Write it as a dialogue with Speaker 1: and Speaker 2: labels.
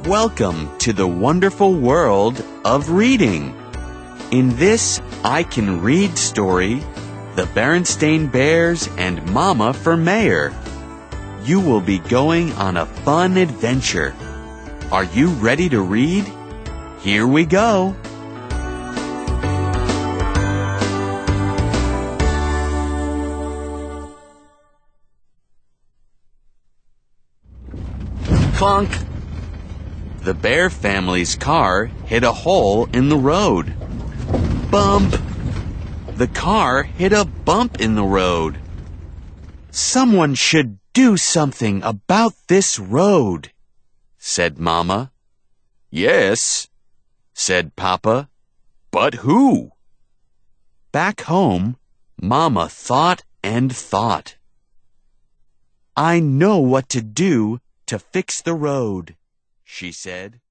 Speaker 1: Welcome to the wonderful world of reading. In this I Can Read story, the Berenstain Bears and Mama for Mayor. You will be going on a fun adventure. Are you ready to read? Here we go. Clunk! The Bear family's car hit a hole in the road. Bump! The car hit a bump in the road. Someone should do something about this road, said Mama. Yes, said Papa. But who? Back home, Mama thought and thought. I know what to do to fix the road, she said.